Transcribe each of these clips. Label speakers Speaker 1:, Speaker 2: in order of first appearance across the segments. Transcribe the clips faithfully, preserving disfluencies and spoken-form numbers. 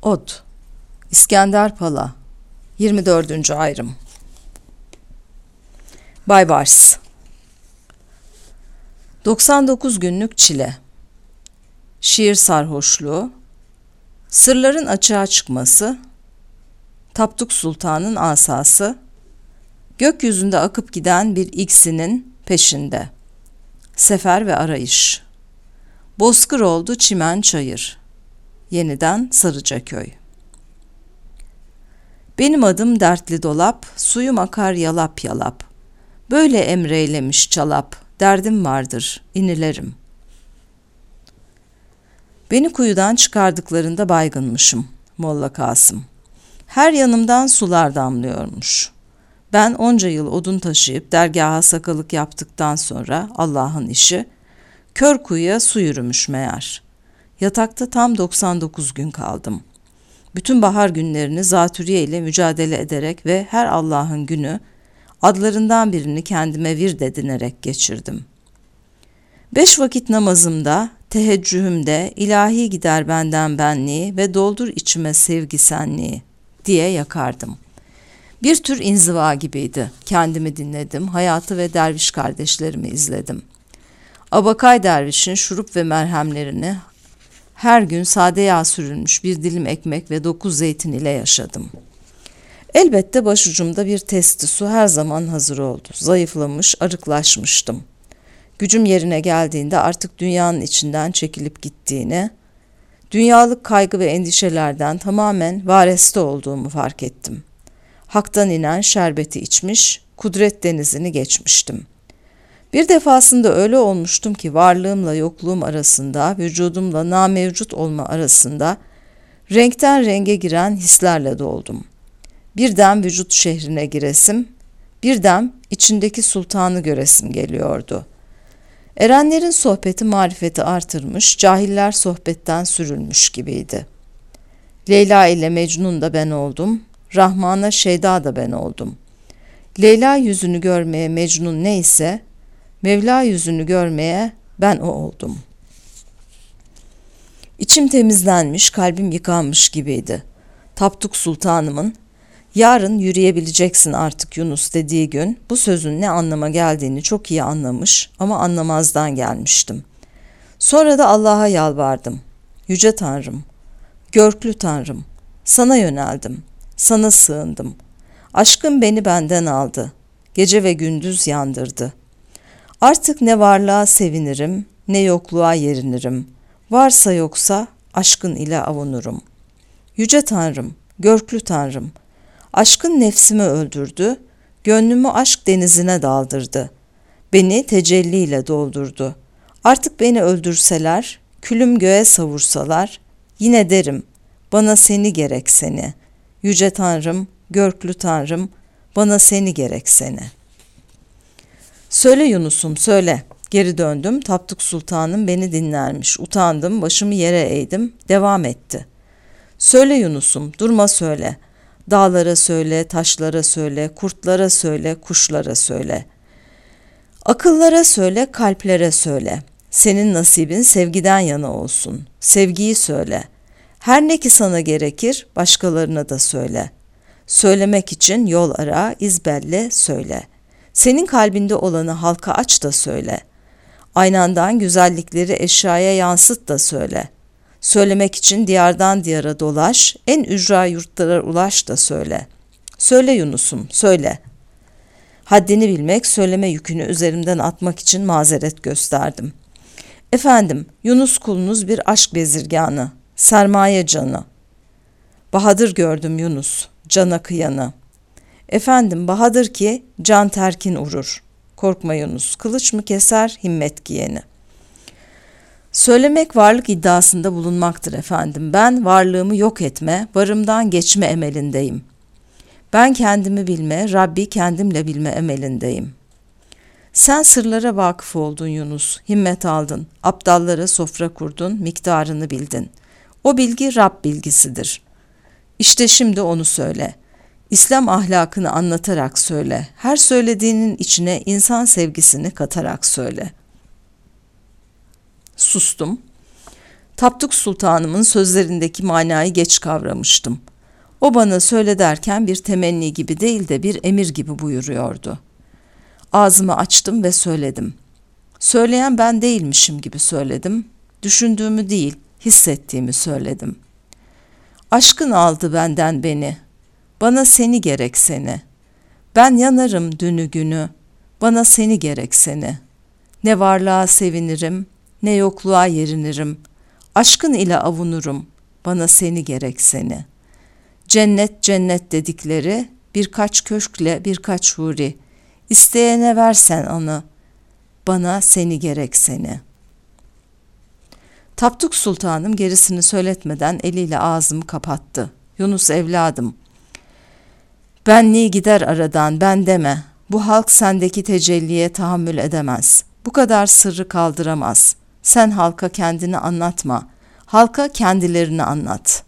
Speaker 1: Od İskender Pala yirmi dördüncü ayrım. Baybars. doksan dokuz günlük çile. Şiir sarhoşluğu. Sırların açığa çıkması. Tapduk Sultan'ın asası. Gökyüzünde akıp giden bir iksinin peşinde. Sefer ve arayış. Bozkır oldu çimen çayır. Yeniden Sarıcaköy. Benim adım dertli dolap, suyum akar yalap yalap. Böyle emreylemiş çalap, derdim vardır, inilerim. Beni kuyudan çıkardıklarında baygınmışım, Molla Kasım. Her yanımdan sular damlıyormuş. Ben onca yıl odun taşıyıp dergaha sakalık yaptıktan sonra Allah'ın işi, kör kuyuya su yürümüş meğer. Yatakta tam doksan dokuz gün kaldım. Bütün bahar günlerini zatürre ile mücadele ederek ve her Allah'ın günü adlarından birini kendime vird edinerek geçirdim. Beş vakit namazımda, teheccühümde ilahi gider benden benliği ve doldur içime sevgi senliği diye yakardım. Bir tür inziva gibiydi. Kendimi dinledim, hayatı ve derviş kardeşlerimi izledim. Abakay dervişin şurup ve merhemlerini her gün sade yağ sürülmüş bir dilim ekmek ve dokuz zeytin ile yaşadım. Elbette başucumda bir testi su her zaman hazır oldu. Zayıflamış, arıklaşmıştım. Gücüm yerine geldiğinde artık dünyanın içinden çekilip gittiğini, dünyalık kaygı ve endişelerden tamamen vareste olduğumu fark ettim. Hak'tan inen şerbeti içmiş, kudret denizini geçmiştim. Bir defasında öyle olmuştum ki varlığımla yokluğum arasında, vücudumla namevcut olma arasında renkten renge giren hislerle doldum. Birden vücut şehrine giresim, birden içindeki sultanı göresim geliyordu. Erenlerin sohbeti marifeti artırmış, cahiller sohbetten sürülmüş gibiydi. Leyla ile Mecnun da ben oldum, Rahman'a Şeyda da ben oldum. Leyla yüzünü görmeye Mecnun neyse, Mevla yüzünü görmeye ben o oldum. İçim temizlenmiş, kalbim yıkanmış gibiydi. Tapduk Sultanımın, yarın yürüyebileceksin artık Yunus dediği gün bu sözün ne anlama geldiğini çok iyi anlamış ama anlamazdan gelmiştim. Sonra da Allah'a yalvardım. Yüce Tanrım, Görklü Tanrım, sana yöneldim, sana sığındım. Aşkın beni benden aldı, gece ve gündüz yandırdı. Artık ne varlığa sevinirim, ne yokluğa yerinirim. Varsa yoksa aşkın ile avunurum. Yüce Tanrım, Görklü Tanrım, aşkın nefsimi öldürdü, gönlümü aşk denizine daldırdı. Beni tecelliyle doldurdu. Artık beni öldürseler, külüm göğe savursalar, yine derim, bana seni gerek seni. Yüce Tanrım, Görklü Tanrım, bana seni gerek seni. Söyle Yunus'um söyle. Geri döndüm, Tapduk Sultanım beni dinlermiş. Utandım, başımı yere eğdim, devam etti. Söyle Yunus'um, durma söyle. Dağlara söyle, taşlara söyle, kurtlara söyle, kuşlara söyle. Akıllara söyle, kalplere söyle. Senin nasibin sevgiden yana olsun. Sevgiyi söyle. Her ne ki sana gerekir, başkalarına da söyle. Söylemek için yol ara, izbelle söyle. Senin kalbinde olanı halka aç da söyle. Aynandan güzellikleri eşyaya yansıt da söyle. Söylemek için diyardan diyara dolaş, en ücra yurtlara ulaş da söyle. Söyle Yunus'um, söyle. Haddini bilmek, söyleme yükünü üzerimden atmak için mazeret gösterdim. Efendim, Yunus kulunuz bir aşk bezirganı, sermaye canı. Bahadır gördüm Yunus, cana kıyanı. Efendim, bahadır ki can terkin urur. Korkma Yunus, kılıç mı keser himmet giyeni. Söylemek varlık iddiasında bulunmaktır efendim. Ben varlığımı yok etme, varımdan geçme emelindeyim. Ben kendimi bilme, Rabbi kendimle bilme emelindeyim. Sen sırlara vakıf oldun Yunus, himmet aldın, aptallara sofra kurdun, miktarını bildin. O bilgi Rab bilgisidir. İşte şimdi onu söyle. İslam ahlakını anlatarak söyle. Her söylediğinin içine insan sevgisini katarak söyle. Sustum. Tapduk Sultanımın sözlerindeki manayı geç kavramıştım. O bana söyle derken bir temenni gibi değil de bir emir gibi buyuruyordu. Ağzımı açtım ve söyledim. Söyleyen ben değilmişim gibi söyledim. Düşündüğümü değil, hissettiğimi söyledim. Aşkın aldı benden beni. Bana seni gerek seni. Ben yanarım dünü günü. Bana seni gerek seni. Ne varlığa sevinirim, ne yokluğa yerinirim. Aşkın ile avunurum. Bana seni gerek seni. Cennet cennet dedikleri birkaç köşkle birkaç huri. İsteyene versen onu. Bana seni gerek seni. Tapduk Sultanım gerisini söyletmeden eliyle ağzımı kapattı. Yunus evladım. Benliği gider aradan, ben deme. Bu halk sendeki tecelliye tahammül edemez. Bu kadar sırrı kaldıramaz. Sen halka kendini anlatma. Halka kendilerini anlat.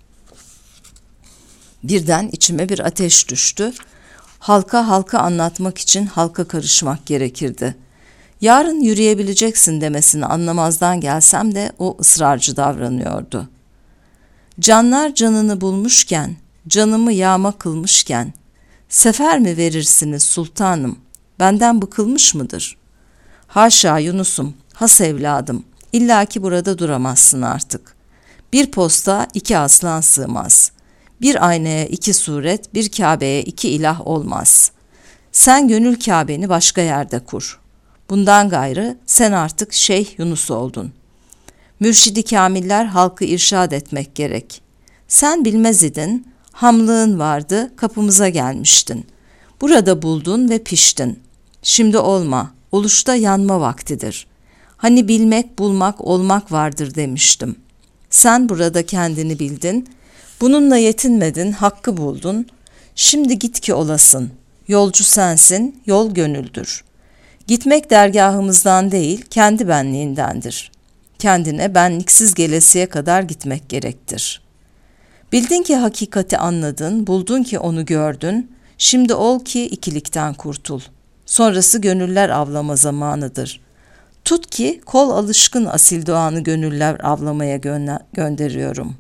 Speaker 1: Birden içime bir ateş düştü. Halka halka anlatmak için halka karışmak gerekirdi. Yarın yürüyebileceksin demesini anlamazdan gelsem de o ısrarcı davranıyordu. Canlar canını bulmuşken, canımı yağma kılmışken, sefer mi verirsiniz sultanım, benden bıkılmış mıdır? Haşa Yunus'um, has evladım, illaki burada duramazsın artık. Bir posta iki aslan sığmaz. Bir aynaya iki suret, bir Kabe'ye iki ilah olmaz. Sen gönül Kabe'ni başka yerde kur. Bundan gayrı sen artık Şeyh Yunus oldun. Mürşidi kamiller halkı irşad etmek gerek. Sen bilmez idin, hamlığın vardı, kapımıza gelmiştin. Burada buldun ve piştin. Şimdi olma, oluşta yanma vaktidir. Hani bilmek, bulmak, olmak vardır demiştim. Sen burada kendini bildin, bununla yetinmedin, hakkı buldun. Şimdi git ki olasın. Yolcu sensin, yol gönüldür. Gitmek dergahımızdan değil, kendi benliğindendir. Kendine benliksiz gelesiye kadar gitmek gerektir. Bildin ki hakikati anladın, buldun ki onu gördün. Şimdi ol ki ikilikten kurtul. Sonrası gönüller avlama zamanıdır. Tut ki kol alışkın asil doğanı gönüller avlamaya gö- gönderiyorum.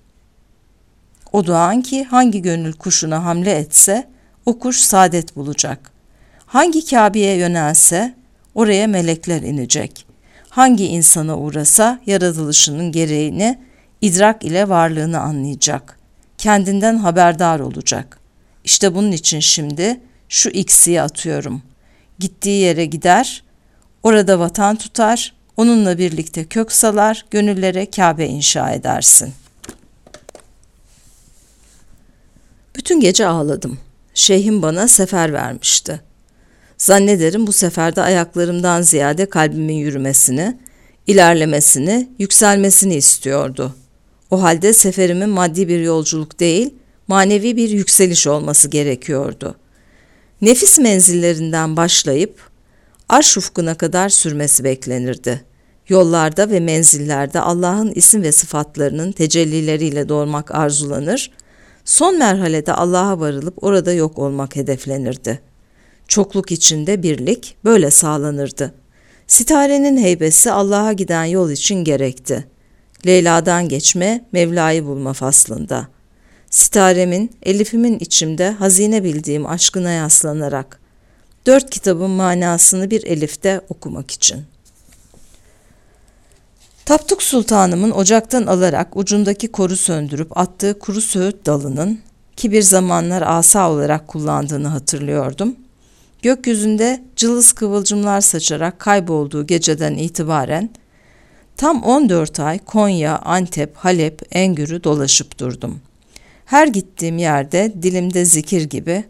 Speaker 1: O doğan ki hangi gönül kuşuna hamle etse, o kuş saadet bulacak. Hangi Kabe'ye yönelse, oraya melekler inecek. Hangi insana uğrasa, yaratılışının gereğini, idrak ile varlığını anlayacak. Kendinden haberdar olacak. İşte bunun için şimdi şu iksiyi atıyorum. Gittiği yere gider, orada vatan tutar, onunla birlikte kök salar, gönüllere Kabe inşa edersin. Bütün gece ağladım. Şeyhim bana sefer vermişti. Zannederim bu seferde ayaklarımdan ziyade kalbimin yürümesini, ilerlemesini, yükselmesini istiyordu. O halde seferimin maddi bir yolculuk değil, manevi bir yükseliş olması gerekiyordu. Nefis menzillerinden başlayıp arş ufkuna kadar sürmesi beklenirdi. Yollarda ve menzillerde Allah'ın isim ve sıfatlarının tecellileriyle doğmak arzulanır, son merhalede Allah'a varılıp orada yok olmak hedeflenirdi. Çokluk içinde birlik böyle sağlanırdı. Sitarenin heybesi Allah'a giden yol için gerekti. Leyla'dan geçme, Mevla'yı bulma faslında. Sitaremin, elifimin içimde hazine bildiğim aşkına yaslanarak, dört kitabın manasını bir elifte okumak için. Tapduk Sultanımın ocaktan alarak ucundaki koru söndürüp attığı kuru söğüt dalının, ki bir zamanlar asa olarak kullandığını hatırlıyordum, gökyüzünde cılız kıvılcımlar saçarak kaybolduğu geceden itibaren tam on dört ay Konya, Antep, Halep, Engür'ü dolaşıp durdum. Her gittiğim yerde dilimde zikir gibi,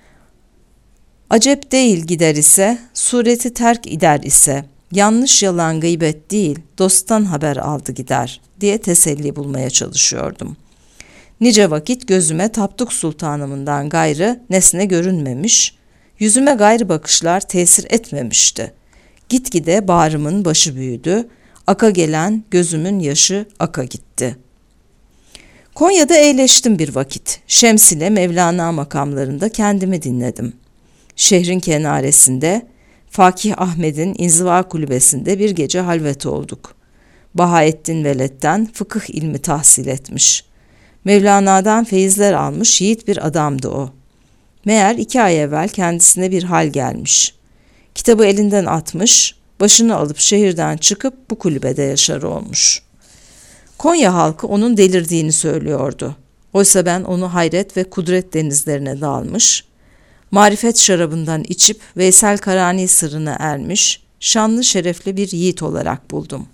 Speaker 1: acep değil gider ise, sureti terk eder ise, yanlış yalan gıybet değil, dosttan haber aldı gider diye teselli bulmaya çalışıyordum. Nice vakit gözüme Tapduk Sultanımından gayrı nesne görünmemiş, yüzüme gayrı bakışlar tesir etmemişti. Gitgide bağrımın başı büyüdü, aka gelen gözümün yaşı aka gitti. Konya'da eğleştim bir vakit. Şems ile Mevlana makamlarında kendimi dinledim. Şehrin kenaresinde, Fakih Ahmet'in inziva kulübesinde bir gece halvet olduk. Bahaettin Veled'den fıkıh ilmi tahsil etmiş. Mevlana'dan feyizler almış yiğit bir adamdı o. Meğer iki ay evvel kendisine bir hal gelmiş. Kitabı elinden atmış, başını alıp şehirden çıkıp bu kulübede yaşar olmuş. Konya halkı onun delirdiğini söylüyordu. Oysa ben onu hayret ve kudret denizlerine dalmış, marifet şarabından içip Veysel Karani sırrına ermiş, şanlı şerefli bir yiğit olarak buldum.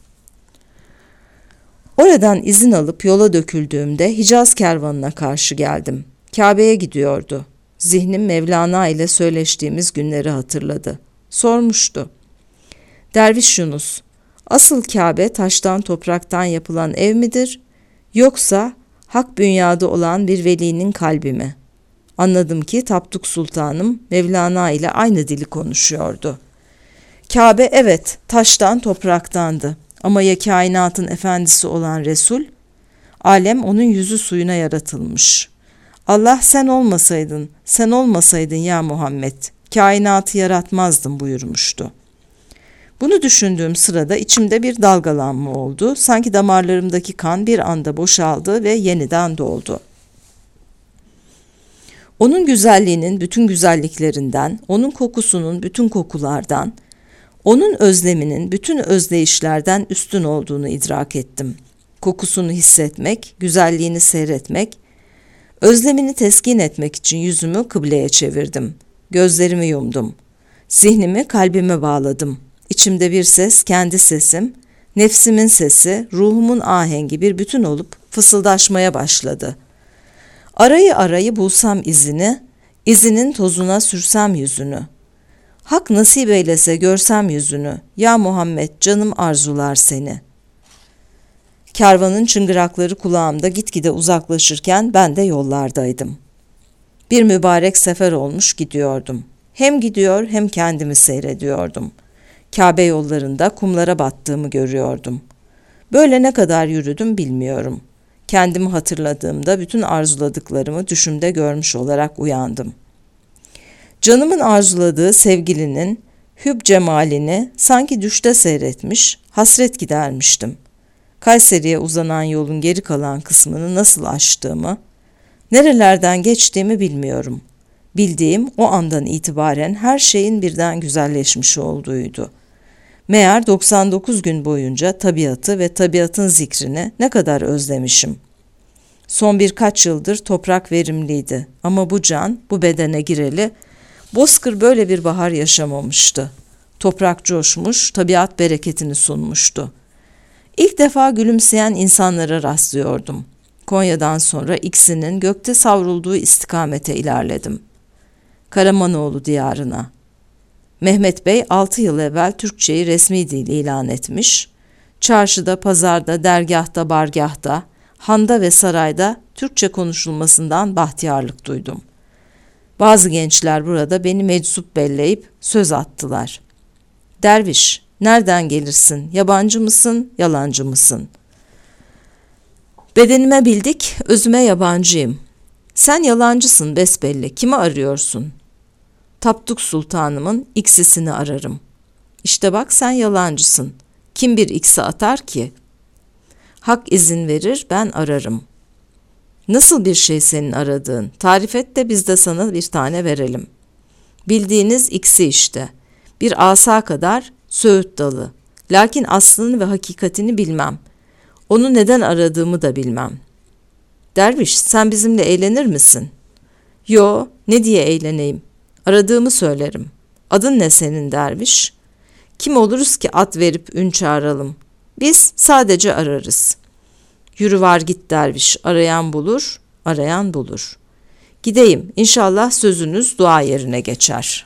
Speaker 1: Oradan izin alıp yola döküldüğümde Hicaz kervanına karşı geldim. Kabe'ye gidiyordu. Zihnim Mevlana ile söyleştiğimiz günleri hatırladı. Sormuştu. Derviş Yunus, asıl Kabe taştan topraktan yapılan ev midir, yoksa hak bünyada olan bir velinin kalbi mi? Anladım ki Tapduk Sultanım Mevlana ile aynı dili konuşuyordu. Kabe evet taştan topraktandı ama ya kainatın efendisi olan Resul? Alem onun yüzü suyuna yaratılmış. Allah sen olmasaydın, sen olmasaydın ya Muhammed, kainatı yaratmazdım buyurmuştu. Bunu düşündüğüm sırada içimde bir dalgalanma oldu. Sanki damarlarımdaki kan bir anda boşaldı ve yeniden doldu. Onun güzelliğinin bütün güzelliklerinden, onun kokusunun bütün kokulardan, onun özleminin bütün özdeyişlerden üstün olduğunu idrak ettim. Kokusunu hissetmek, güzelliğini seyretmek, özlemini teskin etmek için yüzümü kıbleye çevirdim. Gözlerimi yumdum. Zihnimi kalbime bağladım. İçimde bir ses, kendi sesim, nefsimin sesi, ruhumun ahengi bir bütün olup fısıldaşmaya başladı. Arayı arayı bulsam izini, izinin tozuna sürsem yüzünü. Hak nasip eylese görsem yüzünü, ya Muhammed canım arzular seni. Kervanın çıngırakları kulağımda gitgide uzaklaşırken ben de yollardaydım. Bir mübarek sefer olmuş gidiyordum. Hem gidiyor hem kendimi seyrediyordum. Kabe yollarında kumlara battığımı görüyordum. Böyle ne kadar yürüdüm bilmiyorum. Kendimi hatırladığımda bütün arzuladıklarımı düşümde görmüş olarak uyandım. Canımın arzuladığı sevgilinin hüb cemalini sanki düşte seyretmiş, hasret gidermiştim. Kayseri'ye uzanan yolun geri kalan kısmını nasıl aştığımı, nerelerden geçtiğimi bilmiyorum. Bildiğim o andan itibaren her şeyin birden güzelleşmiş olduğuydu. Meğer doksan dokuz gün boyunca tabiatı ve tabiatın zikrini ne kadar özlemişim. Son birkaç yıldır toprak verimliydi ama bu can, bu bedene gireli, bozkır böyle bir bahar yaşamamıştı. Toprak coşmuş, tabiat bereketini sunmuştu. İlk defa gülümseyen insanlara rastlıyordum. Konya'dan sonra ikisinin gökte savrulduğu istikamete ilerledim. Karamanoğlu diyarına. Mehmet Bey altı yıl evvel Türkçeyi resmi dil ilan etmiş, çarşıda, pazarda, dergahta, bargahta, handa ve sarayda Türkçe konuşulmasından bahtiyarlık duydum. Bazı gençler burada beni meczup belleyip söz attılar. Derviş, nereden gelirsin, yabancı mısın, yalancı mısın? Bedenime bildik, özüme yabancıyım. Sen yalancısın besbelli, kimi arıyorsun? Tapduk Sultanımın iksisini ararım. İşte bak sen yalancısın. Kim bir iksi atar ki? Hak izin verir ben ararım. Nasıl bir şey senin aradığın? Tarif et de biz de sana bir tane verelim. Bildiğiniz iksi işte. Bir asa kadar söğüt dalı. Lakin aslını ve hakikatini bilmem. Onu neden aradığımı da bilmem. Derviş sen bizimle eğlenir misin? Yo, ne diye eğleneyim? Aradığımı söylerim. Adın ne senin derviş? Kim oluruz ki at verip ün çağıralım? Biz sadece ararız. Yürü var git derviş, arayan bulur, arayan bulur. Gideyim, inşallah sözünüz dua yerine geçer.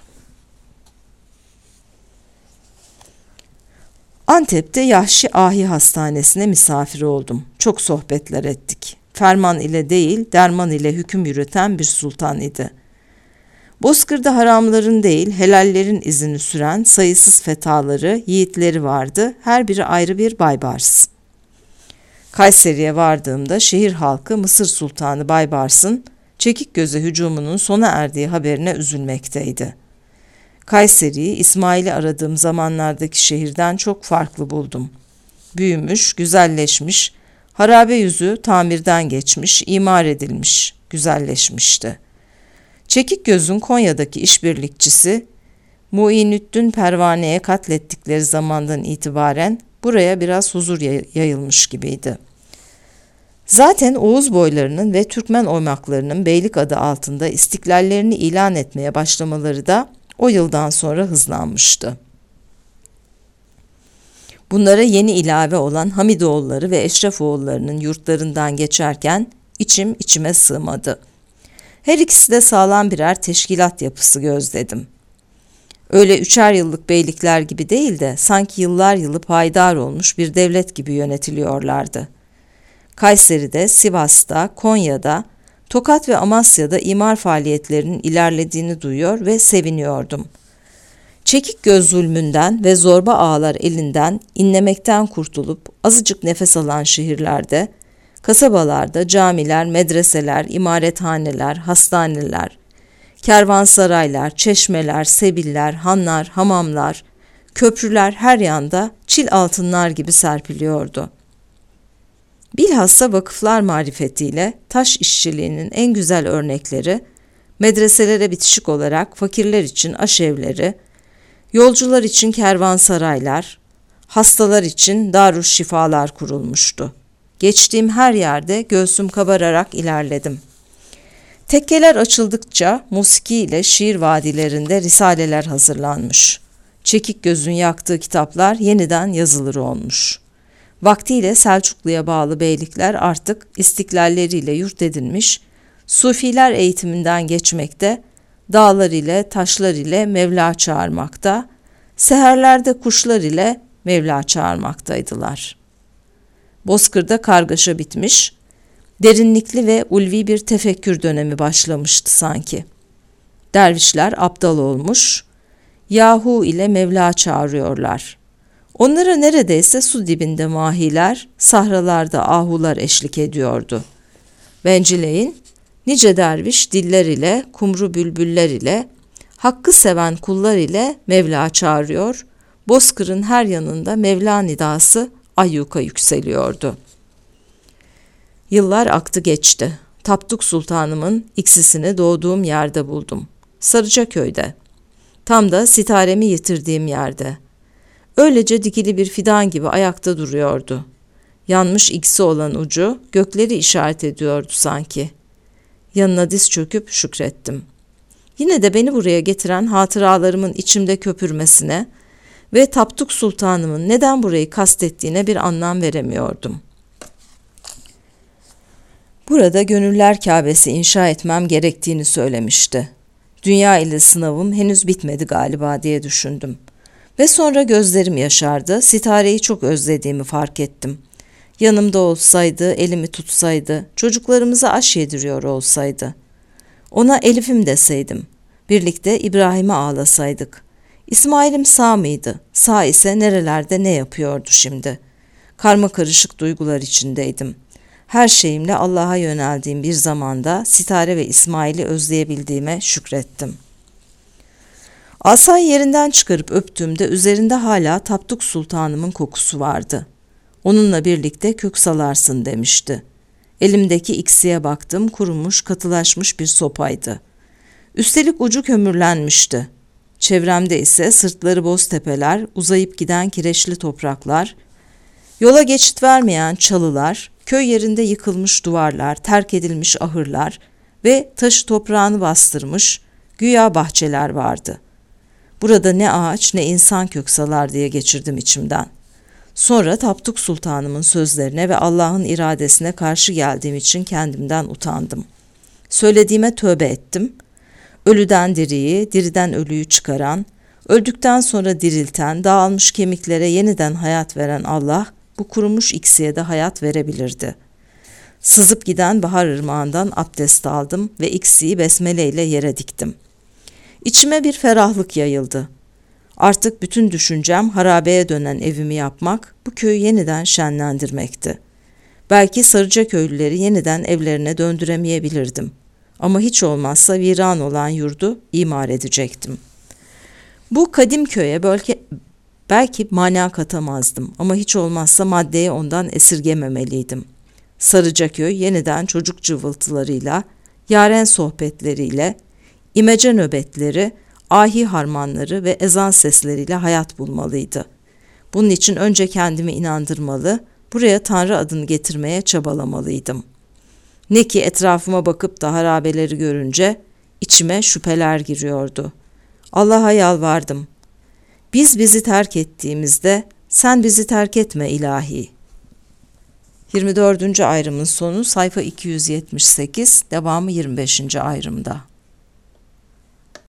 Speaker 1: Antep'te Yahşi Ahi Hastanesi'ne misafir oldum. Çok sohbetler ettik. Ferman ile değil, derman ile hüküm yürüten bir sultan idi. Bozkır'da haramların değil, helallerin izini süren sayısız fetaları, yiğitleri vardı. Her biri ayrı bir Baybars. Kayseri'ye vardığımda şehir halkı Mısır Sultanı Baybars'ın çekik göze hücumunun sona erdiği haberine üzülmekteydi. Kayseri'yi İsmail'i aradığım zamanlardaki şehirden çok farklı buldum. büyümüş, güzelleşmiş, harabe yüzü tamirden geçmiş, imar edilmiş, güzelleşmişti. Çekik gözün Konya'daki işbirlikçisi Muinüddin Pervane'ye katlettikleri zamandan itibaren buraya biraz huzur yayılmış gibiydi. Zaten Oğuz boylarının ve Türkmen oymaklarının beylik adı altında istiklallerini ilan etmeye başlamaları da o yıldan sonra hızlanmıştı. Bunlara yeni ilave olan Hamidoğulları ve Eşrefoğullarının yurtlarından geçerken içim içime sığmadı. Her ikisi de sağlam birer teşkilat yapısı gözledim. Öyle üçer yıllık beylikler gibi değil de sanki yıllar yılı payidar olmuş bir devlet gibi yönetiliyorlardı. Kayseri'de, Sivas'ta, Konya'da, Tokat ve Amasya'da imar faaliyetlerinin ilerlediğini duyuyor ve seviniyordum. Çekik göz zulmünden ve zorba ağalar elinden inlemekten kurtulup azıcık nefes alan şehirlerde, kasabalarda camiler, medreseler, imarethaneler, hastaneler, kervansaraylar, çeşmeler, sebiller, hanlar, hamamlar, köprüler her yanda çil altınlar gibi serpiliyordu. Bilhassa vakıflar marifetiyle taş işçiliğinin en güzel örnekleri, medreselere bitişik olarak fakirler için aşevleri, yolcular için kervansaraylar, hastalar için darüşşifalar kurulmuştu. Geçtiğim her yerde göğsüm kabararak ilerledim. Tekkeler açıldıkça musiki ile şiir vadilerinde risaleler hazırlanmış. Çekik gözün yaktığı kitaplar yeniden yazılır olmuş. Vaktiyle Selçuklu'ya bağlı beylikler artık istiklalleriyle yurt edinmiş, Sufiler eğitiminden geçmekte, dağlar ile taşlar ile Mevla çağırmakta, seherlerde kuşlar ile Mevla çağırmaktaydılar. Bozkır'da kargaşa bitmiş, derinlikli ve ulvi bir tefekkür dönemi başlamıştı sanki. Dervişler aptal olmuş, Yahu ile Mevla çağırıyorlar. Onlara neredeyse su dibinde mahiler, sahralarda ahular eşlik ediyordu. Bencileyin, nice derviş diller ile, kumru bülbüller ile, hakkı seven kullar ile Mevla çağırıyor, Bozkır'ın her yanında Mevla nidası ayyuka yükseliyordu. Yıllar aktı geçti. Tapduk Sultanımın iksisini doğduğum yerde buldum. Sarıcaköy'de. Tam da sitaremi yitirdiğim yerde. Öylece dikili bir fidan gibi ayakta duruyordu. Yanmış iksi olan ucu gökleri işaret ediyordu sanki. Yanına diz çöküp şükrettim. Yine de beni buraya getiren hatıralarımın içimde köpürmesine ve Tapduk Sultanımın neden burayı kastettiğine bir anlam veremiyordum. Burada gönüller Kâbesi inşa etmem gerektiğini söylemişti. Dünya ile sınavım henüz bitmedi galiba diye düşündüm. Ve sonra gözlerim yaşardı, sitareyi çok özlediğimi fark ettim. Yanımda olsaydı, elimi tutsaydı, çocuklarımıza aş yediriyor olsaydı. Ona Elif'im deseydim, birlikte İbrahim'e ağlasaydık. İsmail'im sağ mıydı? Sağ ise nerelerde ne yapıyordu şimdi? Karma karışık duygular içindeydim. Her şeyimle Allah'a yöneldiğim bir zamanda Sitare ve İsmail'i özleyebildiğime şükrettim. Asayı yerinden çıkarıp öptüğümde üzerinde hala Tapduk Sultanımın kokusu vardı. Onunla birlikte kök salarsın demişti. Elimdeki iksiye baktım, kurumuş, katılaşmış bir sopaydı. Üstelik ucu kömürlenmişti. Çevremde ise sırtları boz tepeler, uzayıp giden kireçli topraklar, yola geçit vermeyen çalılar, köy yerinde yıkılmış duvarlar, terk edilmiş ahırlar ve taşı toprağını bastırmış güya bahçeler vardı. Burada ne ağaç ne insan kök salar diye geçirdim içimden. Sonra Tapduk Sultanımın sözlerine ve Allah'ın iradesine karşı geldiğim için kendimden utandım. Söylediğime tövbe ettim. Ölüden diriyi, diriden ölüyü çıkaran, öldükten sonra dirilten, dağılmış kemiklere yeniden hayat veren Allah, bu kurumuş iksiye de hayat verebilirdi. Sızıp giden bahar ırmağından abdest aldım ve iksiyi besmele ile yere diktim. İçime bir ferahlık yayıldı. Artık bütün düşüncem harabeye dönen evimi yapmak, bu köyü yeniden şenlendirmekti. Belki Sarıcaköylüleri yeniden evlerine döndüremeyebilirdim. Ama hiç olmazsa viran olan yurdu imar edecektim. Bu kadim köye belki, Belki mana katamazdım ama hiç olmazsa maddeye ondan esirgememeliydim. Sarıcaköy yeniden çocuk cıvıltılarıyla, yaren sohbetleriyle, imece nöbetleri, ahi harmanları ve ezan sesleriyle hayat bulmalıydı. Bunun için önce kendimi inandırmalı, buraya Tanrı adını getirmeye çabalamalıydım. Ne ki etrafıma bakıp da harabeleri görünce içime şüpheler giriyordu. Allah'a yalvardım. Biz bizi terk ettiğimizde sen bizi terk etme ilahi. yirmi dördüncü ayrımın sonu sayfa iki yüz yetmiş sekiz, devamı yirmi beşinci ayrımda.